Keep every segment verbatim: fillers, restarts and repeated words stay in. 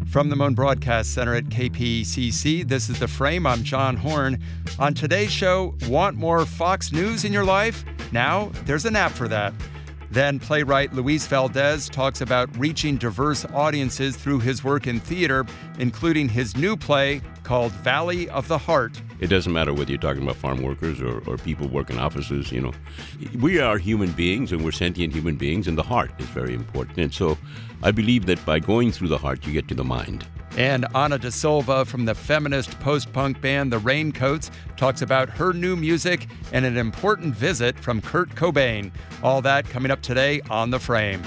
From the Moan Broadcast Center at K P C C, this is The Frame. I'm John Horn. On today's show, want more Fox News in your life? Now, there's an app for that. Then playwright Luis Valdez talks about reaching diverse audiences through his work in theater, including his new play called Valley of the Heart. It doesn't matter whether you're talking about farm workers or, or people working offices, you know. We are human beings and we're sentient human beings, and the heart is very important. And so I believe that by going through the heart, you get to the mind. And Ana da Silva from the feminist post-punk band The Raincoats talks about her new music and an important visit from Kurt Cobain. All that coming up today on The Frame.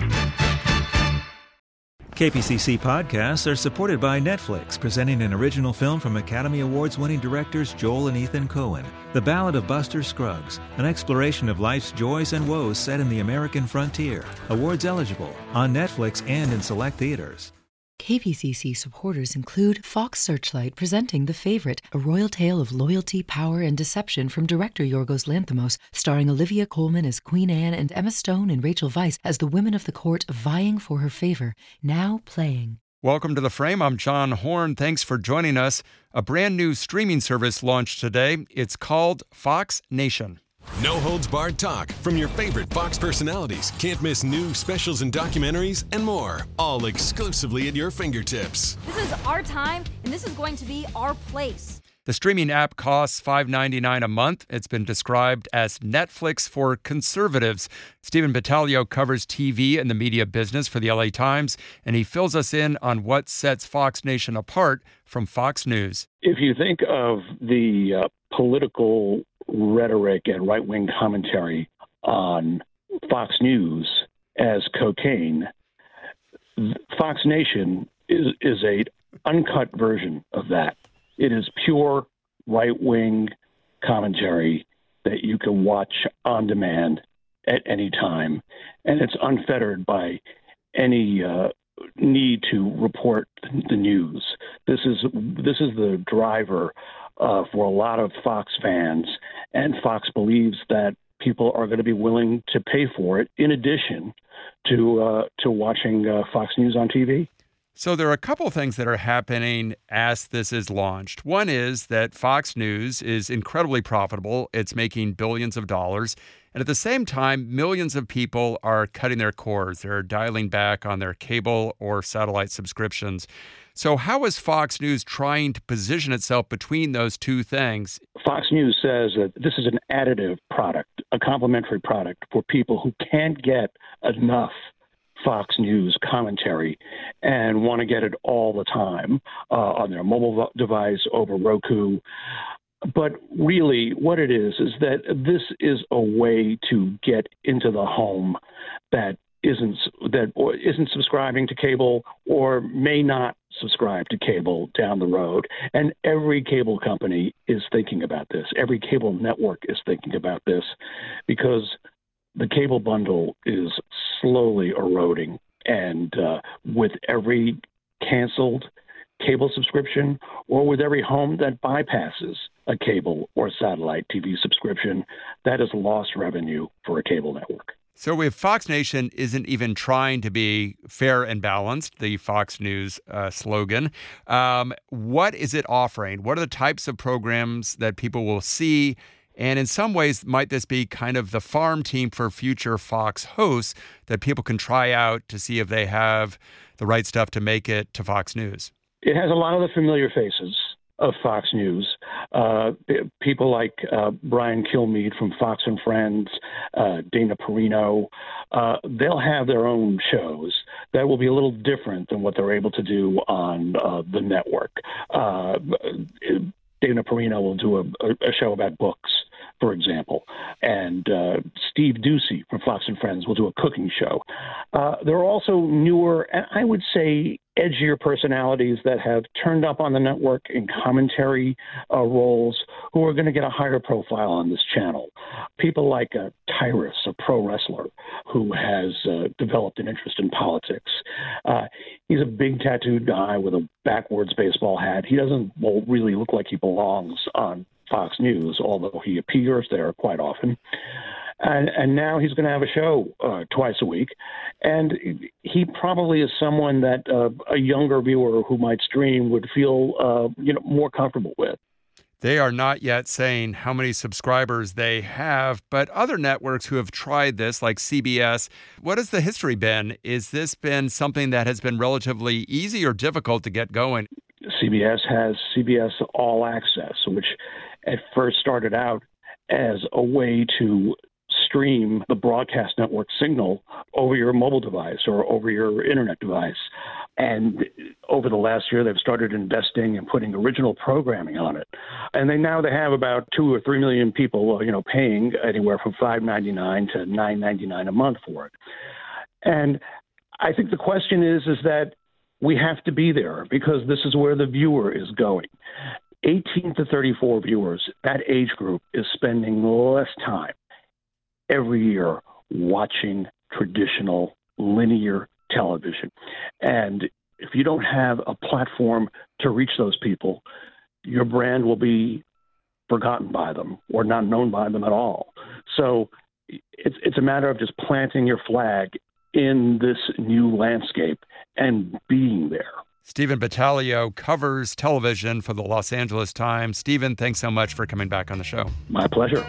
K P C C podcasts are supported by Netflix, presenting an original film from Academy Awards-winning directors Joel and Ethan Coen, The Ballad of Buster Scruggs, an exploration of life's joys and woes set in the American frontier. Awards eligible on Netflix and in select theaters. K P C C supporters include Fox Searchlight presenting The Favorite, a royal tale of loyalty, power, and deception from director Yorgos Lanthimos, starring Olivia Colman as Queen Anne and Emma Stone and Rachel Weisz as the women of the court vying for her favor, now playing. Welcome to The Frame. I'm John Horn. Thanks for joining us. A brand new streaming service launched today. It's called Fox Nation. No-holds-barred talk from your favorite Fox personalities. Can't miss new specials and documentaries and more. All exclusively at your fingertips. This is our time, and this is going to be our place. The streaming app costs five dollars and ninety-nine cents a month. It's been described as Netflix for conservatives. Stephen Battaglio covers T V and the media business for the L A Times, and he fills us in on what sets Fox Nation apart from Fox News. If you think of the uh, political rhetoric and right-wing commentary on Fox News as cocaine, Fox Nation is is a uncut version of that. It is pure right-wing commentary that you can watch on demand at any time, and it's unfettered by any uh, need to report the news. This is this is the driver Uh, for a lot of Fox fans, and Fox believes that people are going to be willing to pay for it in addition to uh, to watching uh, Fox News on T V. So there are a couple of things that are happening as this is launched. One is that Fox News is incredibly profitable. It's making billions of dollars. And at the same time, millions of people are cutting their cords. They're dialing back on their cable or satellite subscriptions. So how is Fox News trying to position itself between those two things? Fox News says that this is an additive product, a complementary product for people who can't get enough Fox News commentary and want to get it all the time uh, on their mobile device, over Roku. But really what it is is that this is a way to get into the home that isn't that or isn't subscribing to cable or may not subscribe to cable down the road. And every cable company is thinking about this. Every cable network is thinking about this because the cable bundle is slowly eroding. And uh, with every canceled cable subscription or with every home that bypasses a cable or satellite T V subscription, that is lost revenue for a cable network. So if Fox Nation isn't even trying to be fair and balanced, the Fox News uh, slogan, um, what is it offering? What are the types of programs that people will see? And in some ways, might this be kind of the farm team for future Fox hosts that people can try out to see if they have the right stuff to make it to Fox News? It has a lot of the familiar faces of Fox News. Uh, people like uh, Brian Kilmeade from Fox and Friends, uh, Dana Perino, uh, they'll have their own shows that will be a little different than what they're able to do on uh, the network. Uh, Dana Perino will do a, a show about books, for example, and uh, Steve Doocy from Fox and Friends will do a cooking show. Uh, there are also newer, and I would say edgier personalities that have turned up on the network in commentary uh, roles who are going to get a higher profile on this channel. People like uh, Tyrus, a pro wrestler who has uh, developed an interest in politics. Uh, he's a big tattooed guy with a backwards baseball hat. He doesn't well, really look like he belongs on Fox News, although he appears there quite often. And, and now he's going to have a show uh, twice a week. And he probably is someone that uh, a younger viewer who might stream would feel uh, you know, more comfortable with. They are not yet saying how many subscribers they have, but other networks who have tried this, like C B S, what has the history been? Is this been something that has been relatively easy or difficult to get going? C B S has C B S All Access, which at first started out as a way to stream the broadcast network signal over your mobile device or over your internet device. And over the last year, they've started investing and putting original programming on it. And they now they have about two or three million people, you know, paying anywhere from five ninety-nine to nine ninety-nine a month for it. And I think the question is, is that we have to be there because this is where the viewer is going. eighteen to thirty-four viewers, that age group is spending less time every year watching traditional linear television. And if you don't have a platform to reach those people, your brand will be forgotten by them or not known by them at all. So it's it's a matter of just planting your flag in this new landscape and being there. Stephen Battaglio covers television for the Los Angeles Times. Stephen, thanks so much for coming back on the show. My pleasure.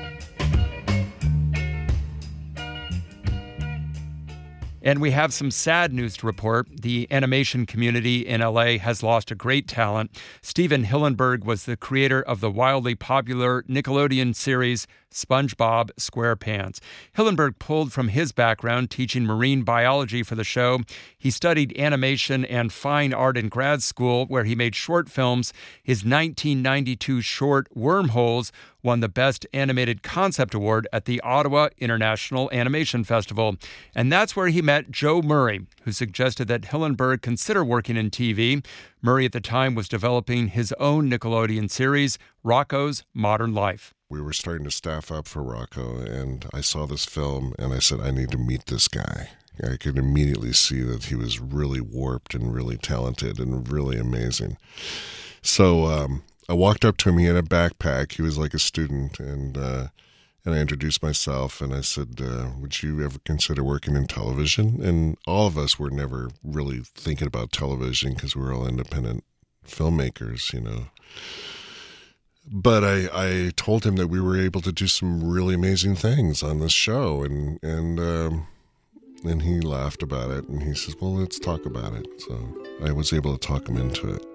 And we have some sad news to report. The animation community in L A has lost a great talent. Stephen Hillenburg was the creator of the wildly popular Nickelodeon series SpongeBob SquarePants. Hillenburg pulled from his background teaching marine biology for the show. He studied animation and fine art in grad school, where he made short films. His nineteen ninety-two short Wormholes won the Best Animated Concept Award at the Ottawa International Animation Festival. And that's where he met Joe Murray, who suggested that Hillenburg consider working in T V. Murray at the time was developing his own Nickelodeon series, Rocko's Modern Life. We were starting to staff up for Rocko, and I saw this film, and I said, I need to meet this guy. I could immediately see that he was really warped and really talented and really amazing. So um, I walked up to him. He had a backpack. He was like a student, and uh, and I introduced myself, and I said, uh, would you ever consider working in television? And all of us were never really thinking about television because we were all independent filmmakers, you know. But I, I told him that we were able to do some really amazing things on this show, and and um, and he laughed about it, and he says, well, let's talk about it. So I was able to talk him into it.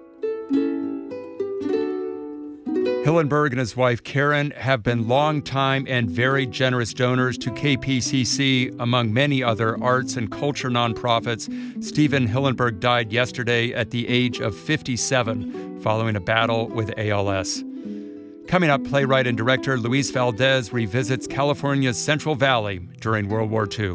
Hillenburg and his wife Karen have been longtime and very generous donors to K P C C, among many other arts and culture nonprofits. Stephen Hillenburg died yesterday at the age of fifty-seven following a battle with A L S. Coming up, playwright and director Luis Valdez revisits California's Central Valley during World War Two.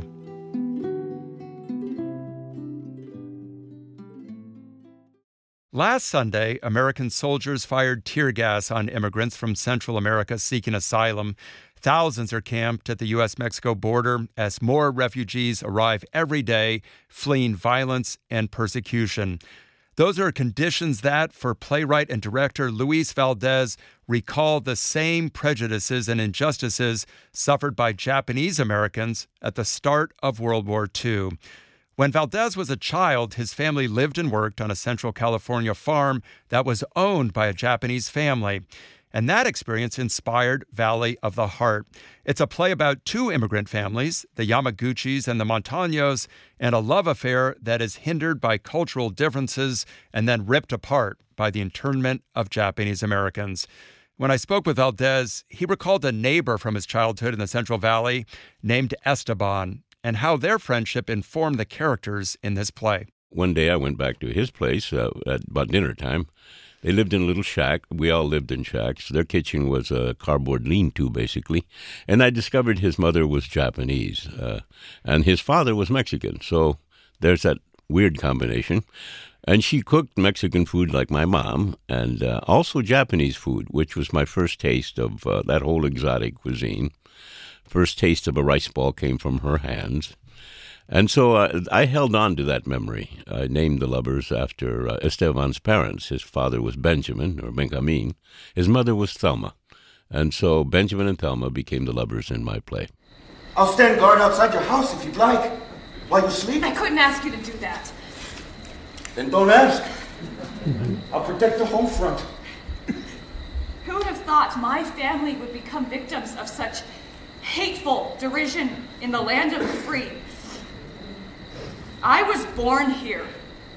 Last Sunday, American soldiers fired tear gas on immigrants from Central America seeking asylum. Thousands are camped at the U S Mexico border as more refugees arrive every day, fleeing violence and persecution. Those are conditions that, for playwright and director Luis Valdez, recall the same prejudices and injustices suffered by Japanese Americans at the start of World War Two. When Valdez was a child, his family lived and worked on a Central California farm that was owned by a Japanese family. And that experience inspired Valley of the Heart. It's a play about two immigrant families, the Yamaguchis and the Montaños, and a love affair that is hindered by cultural differences and then ripped apart by the internment of Japanese Americans. When I spoke with Valdez, he recalled a neighbor from his childhood in the Central Valley named Esteban, and how their friendship informed the characters in this play. One day I went back to his place uh, at about dinner time. They lived in a little shack. We all lived in shacks. Their kitchen was a cardboard lean-to, basically. And I discovered his mother was Japanese, uh, and his father was Mexican. So there's that weird combination. And she cooked Mexican food like my mom, and uh, also Japanese food, which was my first taste of uh, that whole exotic cuisine. First taste of a rice ball came from her hands. And so uh, I held on to that memory. I named the lovers after uh, Esteban's parents. His father was Benjamin, or Benjamin. His mother was Thelma. And so Benjamin and Thelma became the lovers in my play. I'll stand guard outside your house if you'd like, while you sleep. I couldn't ask you to do that. Then don't ask. I'll protect the home front. Who would have thought my family would become victims of such hateful derision in the land of the free? I was born here,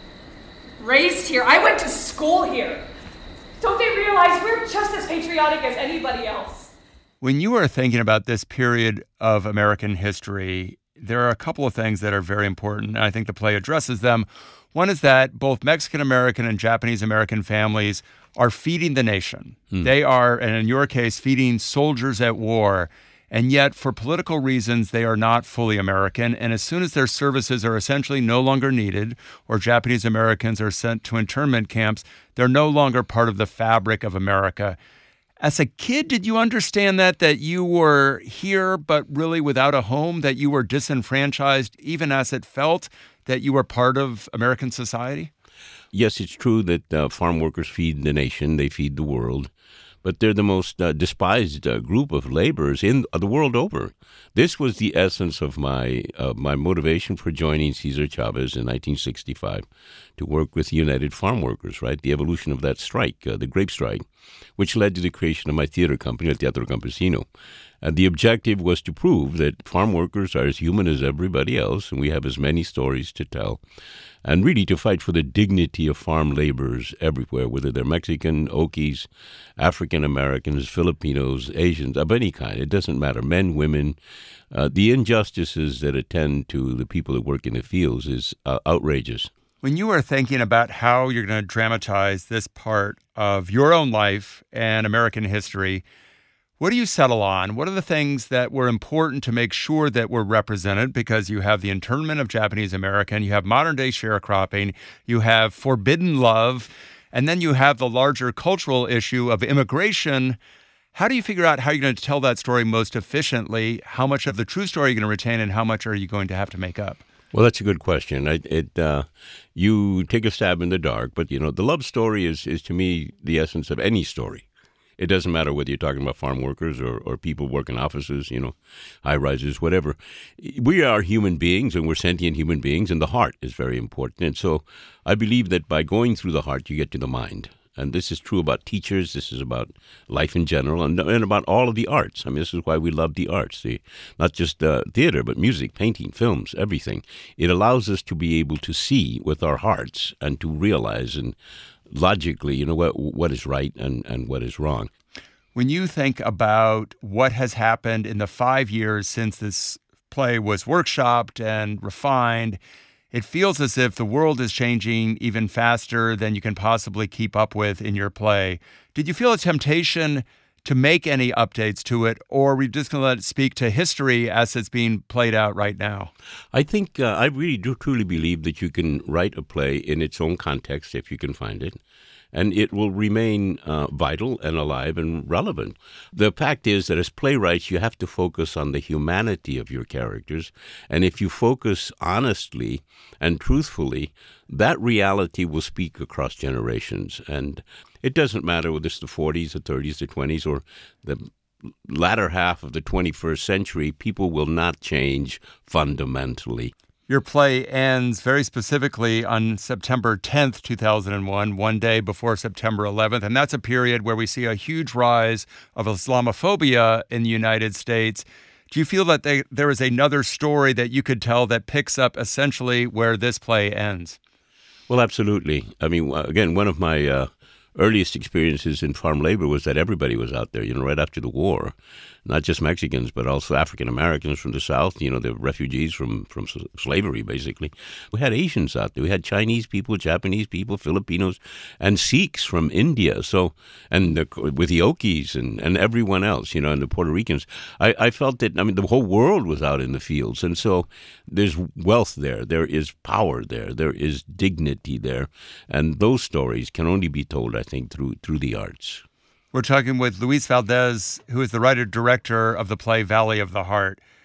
raised here. I went to school here. Don't they realize we're just as patriotic as anybody else? When you are thinking about this period of American history, there are a couple of things that are very important, and I think the play addresses them. One is that both Mexican-American and Japanese-American families are feeding the nation. Hmm. They are, and in your case, feeding soldiers at war. And yet, for political reasons, they are not fully American. And as soon as their services are essentially no longer needed, or Japanese Americans are sent to internment camps, they're no longer part of the fabric of America. As a kid, did you understand that, that you were here, but really without a home, that you were disenfranchised, even as it felt that you were part of American society? Yes, it's true that uh, farm workers feed the nation, they feed the world. But they're the most uh, despised uh, group of laborers in uh, the world over. This was the essence of my uh, my motivation for joining Cesar Chavez in nineteen sixty-five to work with the United Farm Workers, right? The evolution of that strike, uh, the grape strike, which led to the creation of my theater company, El Teatro Campesino. And the objective was to prove that farm workers are as human as everybody else, and we have as many stories to tell. And really to fight for the dignity of farm laborers everywhere, whether they're Mexican, Okies, African Americans, Filipinos, Asians, of any kind. It doesn't matter. Men, women. Uh, the injustices that attend to the people that work in the fields is uh, outrageous. When you are thinking about how you're going to dramatize this part of your own life and American history, what do you settle on? What are the things that were important to make sure that were represented? Because you have the internment of Japanese American, you have modern-day sharecropping, you have forbidden love, and then you have the larger cultural issue of immigration. How do you figure out how you're going to tell that story most efficiently? How much of the true story are you going to retain, and how much are you going to have to make up? Well, that's a good question. I, it uh, you take a stab in the dark, but you know the love story is is to me the essence of any story. It doesn't matter whether you're talking about farm workers or, or people working offices, you know, high rises, whatever. We are human beings, and we're sentient human beings, and the heart is very important. And so I believe that by going through the heart, you get to the mind. And this is true about teachers. This is about life in general, and, and about all of the arts. I mean, this is why we love the arts, the, not just uh, theater, but music, painting, films, everything. It allows us to be able to see with our hearts and to realize and logically, you know, what what is right and, and what is wrong. When you think about what has happened in the five years since this play was workshopped and refined, it feels as if the world is changing even faster than you can possibly keep up with in your play. Did you feel a temptation to make any updates to it, or are we just going to let it speak to history as it's being played out right now? I think uh, I really do truly believe that you can write a play in its own context if you can find it, and it will remain uh, vital and alive and relevant. The fact is that as playwrights, you have to focus on the humanity of your characters, and if you focus honestly and truthfully, that reality will speak across generations. And it doesn't matter whether it's the forties, the thirties, the twenties, or the latter half of the twenty-first century, people will not change fundamentally. Your play ends very specifically on September tenth, two thousand one, one day before September eleventh, and that's a period where we see a huge rise of Islamophobia in the United States. Do you feel that they, there is another story that you could tell that picks up essentially where this play ends? Well, absolutely. I mean, again, one of my uh, earliest experiences in farm labor was that everybody was out there, you know, right after the war. Not just Mexicans, but also African Americans from the South, you know, the refugees from, from slavery, basically. We had Asians out there. We had Chinese people, Japanese people, Filipinos, and Sikhs from India. So, and the, with the Okies and, and everyone else, you know, and the Puerto Ricans. I, I felt that, I mean, the whole world was out in the fields. And so there's wealth there. There is power there. There is dignity there. And those stories can only be told, I think, through through the arts. We're talking with Luis Valdez, who is the writer-director of the play Valley of the Heart.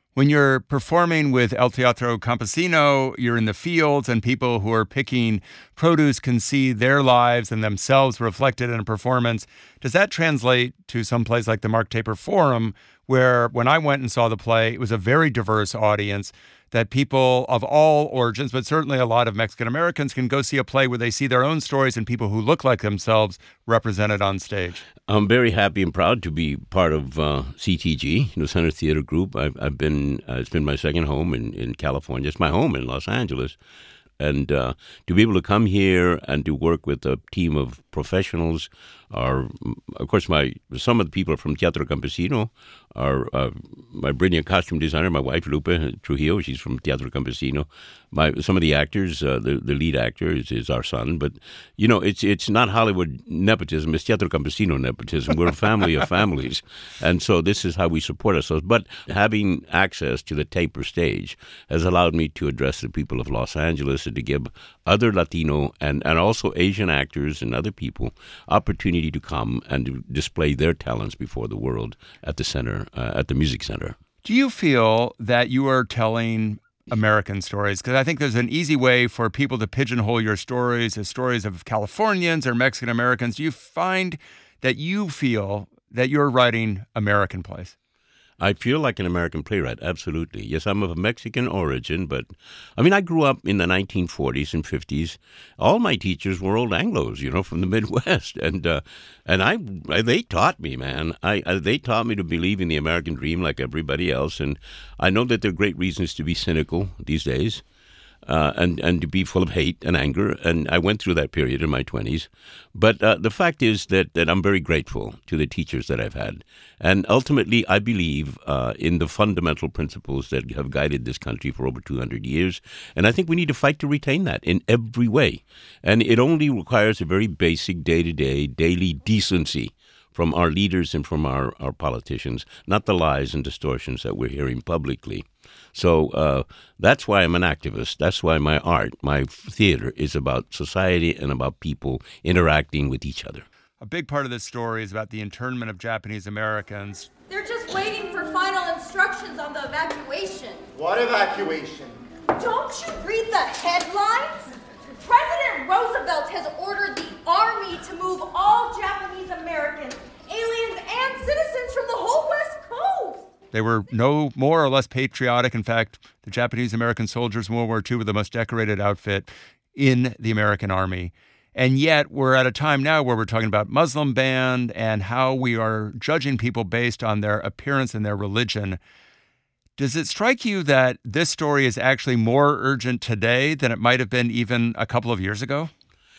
When you're performing with El Teatro Campesino, you're in the fields and people who are picking produce can see their lives and themselves reflected in a performance. Does that translate to some place like the Mark Taper Forum, where when I went and saw the play, it was a very diverse audience, that people of all origins, but certainly a lot of Mexican Americans, can go see a play where they see their own stories and people who look like themselves represented on stage? I'm very happy and proud to be part of uh, C T G, you know, Center Theater Group. I've, I've been, uh, it's been my second home in, in California. It's my home in Los Angeles. And uh, to be able to come here and to work with a team of professionals are, of course, my some of the people from Teatro Campesino are uh, my brilliant costume designer, my wife, Lupe Trujillo. She's from Teatro Campesino. My some of the actors, uh, the the lead actor is, is our son. But you know, it's it's not Hollywood nepotism; it's Teatro Campesino nepotism. We're a family of families, and so this is how we support ourselves. But having access to the Taper stage has allowed me to address the people of Los Angeles and to give other Latino and, and also Asian actors and other people opportunity to come and to display their talents before the world at the center, uh, at the Music Center. Do you feel that you are telling American stories? Because I think there's an easy way for people to pigeonhole your stories as stories of Californians or Mexican Americans. Do you find that you feel that you're writing American plays? I feel like an American playwright, absolutely. Yes, I'm of Mexican origin, but, I mean, I grew up in the nineteen forties and fifties. All my teachers were old Anglos, you know, from the Midwest, and uh, and I, I they taught me, man. I, I they taught me to believe in the American dream like everybody else, and I know that there are great reasons to be cynical these days. Uh, and, and to be full of hate and anger. And I went through that period in my twenties. But uh, the fact is that, that I'm very grateful to the teachers that I've had. And ultimately, I believe uh, in the fundamental principles that have guided this country for over two hundred years. And I think we need to fight to retain that in every way. And it only requires a very basic day-to-day, daily decency from our leaders and from our, our politicians, not the lies and distortions that we're hearing publicly. So uh, that's why I'm an activist. That's why my art, my theater, is about society and about people interacting with each other. A big part of this story is about the internment of Japanese Americans. They're just waiting for final instructions on the evacuation. What evacuation? Don't you read the headlines? President Roosevelt has ordered the Army to move all Japanese Americans, aliens, and citizens from the whole West Coast. They were no more or less patriotic. In fact, the Japanese American soldiers in World War Two were the most decorated outfit in the American Army. And yet we're at a time now where we're talking about Muslim ban and how we are judging people based on their appearance and their religion. Does it strike you that this story is actually more urgent today than it might have been even a couple of years ago?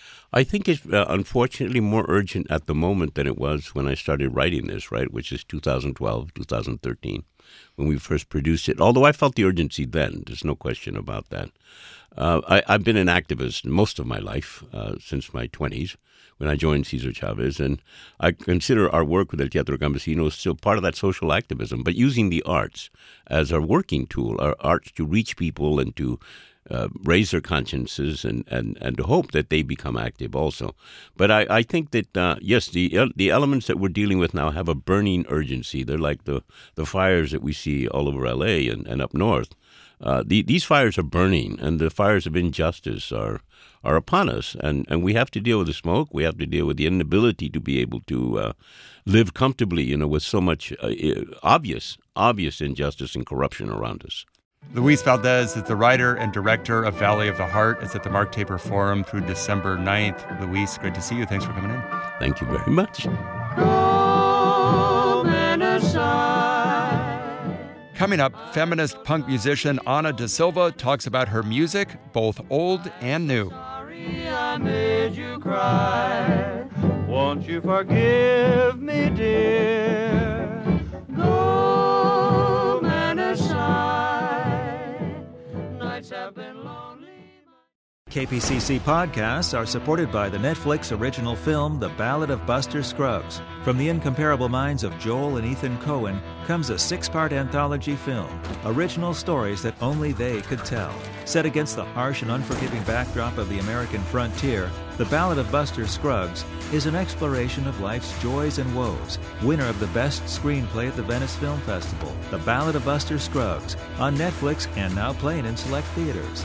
I think it's uh, unfortunately more urgent at the moment than it was when I started writing this, right, which is two thousand twelve, two thousand thirteen, when we first produced it. Although I felt the urgency then, there's no question about that. Uh, I, I've been an activist most of my life, uh, since my twenties, when I joined Cesar Chavez, and I consider our work with El Teatro Campesino still part of that social activism, but using the arts as our working tool, our arts to reach people and to Uh, raise their consciences and, and, and to hope that they become active also. But I, I think that, uh, yes, the the elements that we're dealing with now have a burning urgency. They're like the, the fires that we see all over L A and, and up north. Uh, the, these fires are burning, and the fires of injustice are are upon us. And, and we have to deal with the smoke. We have to deal with the inability to be able to uh, live comfortably, you know, with so much uh, obvious, obvious injustice and corruption around us. Luis Valdez is the writer and director of Valley of the Heart. It's at the Mark Taper Forum through December ninth. Luis, great to see you. Thanks for coming in. Thank you very much. Coming up, feminist punk musician Ana da Silva talks about her music, both old and new. Sorry I made you cry. Won't you forgive me, dear? Go, man aside. Nights have been long. K P C C podcasts are supported by the Netflix original film The Ballad of Buster Scruggs. From the incomparable minds of Joel and Ethan Coen comes a six-part anthology film, original stories that only they could tell. Set against the harsh and unforgiving backdrop of the American frontier, The Ballad of Buster Scruggs is an exploration of life's joys and woes. Winner of the Best Screenplay at the Venice Film Festival, The Ballad of Buster Scruggs, on Netflix and now playing in select theaters.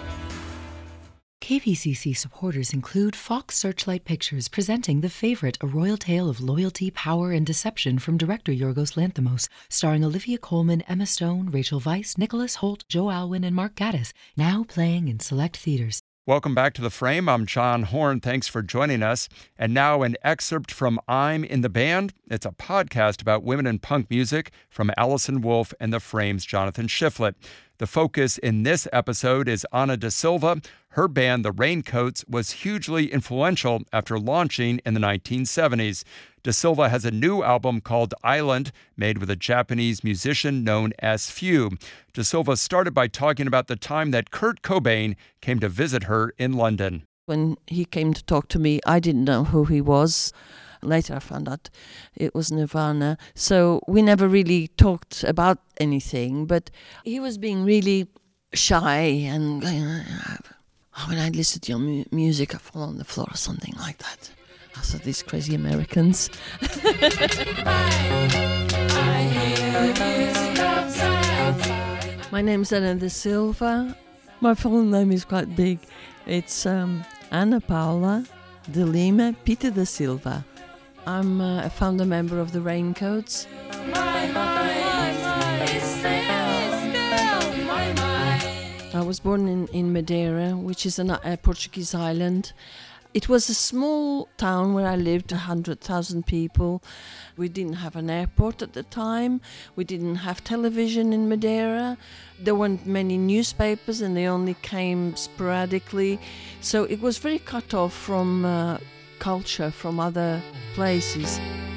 K P C C supporters include Fox Searchlight Pictures presenting The Favorite, a royal tale of loyalty, power, and deception from director Yorgos Lanthimos, starring Olivia Colman, Emma Stone, Rachel Weisz, Nicholas Hoult, Joe Alwyn, and Mark Gatiss, now playing in select theaters. Welcome back to The Frame. I'm John Horn. Thanks for joining us. And now an excerpt from I'm in the Band. It's a podcast about women in punk music from Allison Wolfe and The Frame's Jonathan Shiflett. The focus in this episode is Ana da Silva. Her band, The Raincoats, was hugely influential after launching in the nineteen seventies. Da Silva has a new album called Island, made with a Japanese musician known as Few. Da Silva started by talking about the time that Kurt Cobain came to visit her in London. When he came to talk to me, I didn't know who he was. Later I found out it was Nirvana. So we never really talked about anything, but he was being really shy and going, oh, when I listen to your mu- music, I fall on the floor or something like that. I thought, these crazy Americans. My name's Ana da Silva. My full name is quite big. It's um, Ana Paula de Lima Peter da Silva. I'm uh, a founder member of the Raincoats. I was born in, in Madeira, which is an, a Portuguese island. It was a small town where I lived, one hundred thousand people. We didn't have an airport at the time. We didn't have television in Madeira. There weren't many newspapers and they only came sporadically. So it was very cut off from uh, culture, from other places.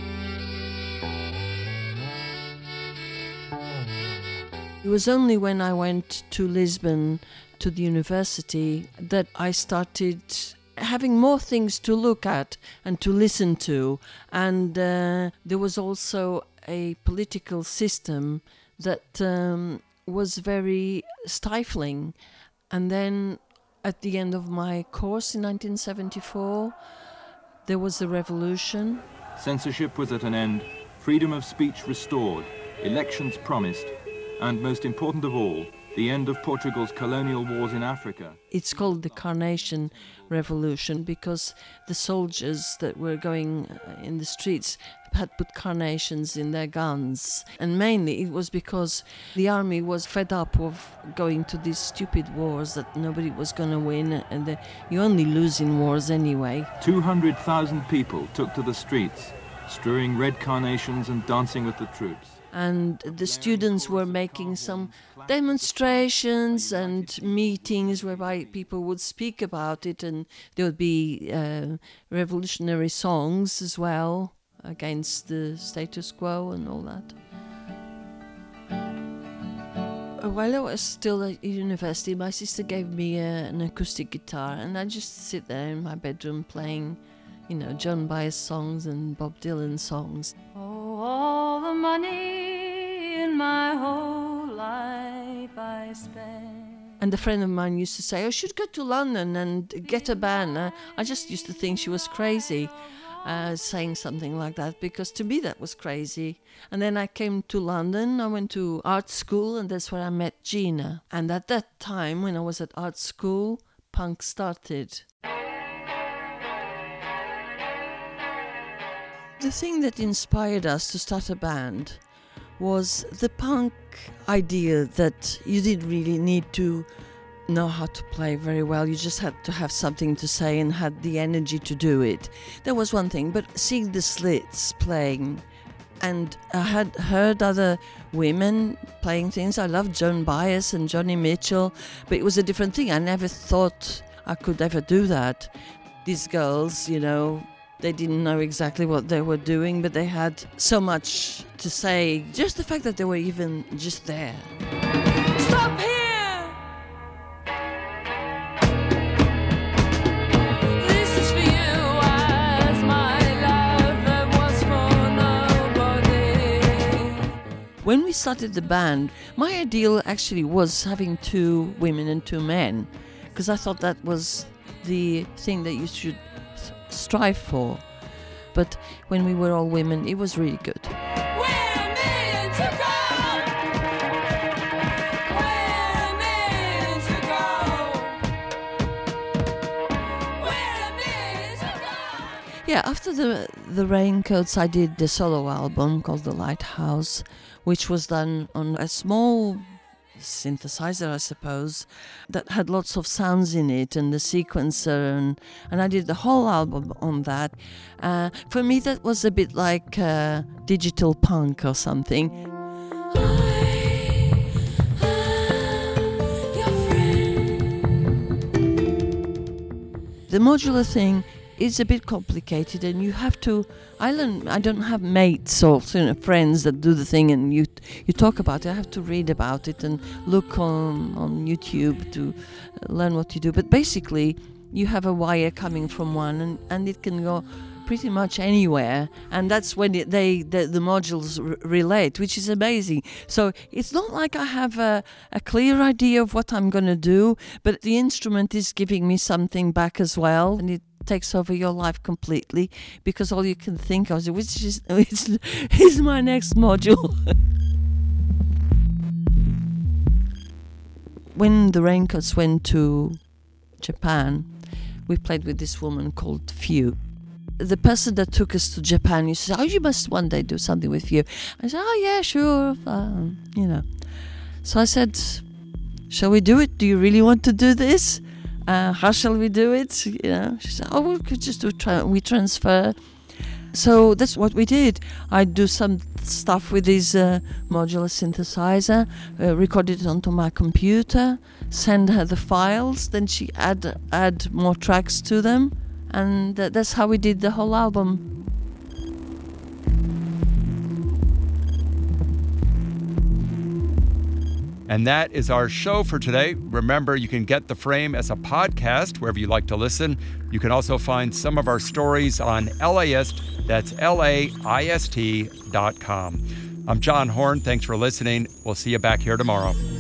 It was only when I went to Lisbon, to the university, that I started having more things to look at and to listen to. And uh, there was also a political system that um, was very stifling. And then at the end of my course in nineteen seventy-four, there was a revolution. Censorship was at an end, freedom of speech restored, elections promised, and most important of all, the end of Portugal's colonial wars in Africa. It's called the Carnation Revolution because the soldiers that were going in the streets had put carnations in their guns. And mainly it was because the army was fed up of going to these stupid wars that nobody was going to win, and the, you only lose in wars anyway. two hundred thousand people took to the streets, strewing red carnations and dancing with the troops. And the students were making some demonstrations and meetings whereby people would speak about it, and there would be uh, revolutionary songs as well against the status quo and all that. While I was still at university, my sister gave me a, an acoustic guitar, and I just sit there in my bedroom playing, you know, John Baez songs and Bob Dylan songs. Oh, all the money in my whole life I spent. And a friend of mine used to say, "I should go to London and get a band." Uh, I just used to think she was crazy, uh, saying something like that, because to me that was crazy. And then I came to London, I went to art school, and that's where I met Gina. And at that time, when I was at art school, punk started. The thing that inspired us to start a band was the punk idea that you didn't really need to know how to play very well. You just had to have something to say and had the energy to do it. That was one thing. But seeing the Slits playing, and I had heard other women playing things. I loved Joan Baez and Joni Mitchell, but it was a different thing. I never thought I could ever do that. These girls, you know, they didn't know exactly what they were doing, but they had so much to say. Just the fact that they were even just there. Stop here! When we started the band, my ideal actually was having two women and two men, because I thought that was the thing that you should strive for. But when we were all women, it was really good. Yeah, after the the Raincoats, I did the solo album called The Lighthouse, which was done on a small synthesizer, I suppose, that had lots of sounds in it and the sequencer, and, and I did the whole album on that. Uh, for me, that was a bit like uh, digital punk or something. The modular thing is a bit complicated, and you have to. I learn. I don't have mates or you know, friends that do the thing, and you you talk about it. I have to read about it and look on on YouTube to learn what you do. But basically, you have a wire coming from one, and, and it can go pretty much anywhere, and that's when it, they the, the modules r- relate, which is amazing. So it's not like I have a, a clear idea of what I'm going to do, but the instrument is giving me something back as well, and it takes over your life completely, because all you can think of is which is, is, is my next module. When the Raincoats went to Japan, we played with this woman called Few. The person that took us to Japan used to say, oh, you must one day do something with you. I said, oh, yeah, sure, um, you know. So I said, shall we do it? Do you really want to do this? Uh, how shall we do it? You know, she said, oh, we could just do tra- we transfer. So that's what we did. I do some stuff with this uh, modular synthesizer, uh, recorded it onto my computer, send her the files, then she add add more tracks to them, and th- that's how we did the whole album. And that is our show for today. Remember, you can get The Frame as a podcast wherever you like to listen. You can also find some of our stories on LAist, that's L A I S T dot com. I'm John Horn. Thanks for listening. We'll see you back here tomorrow.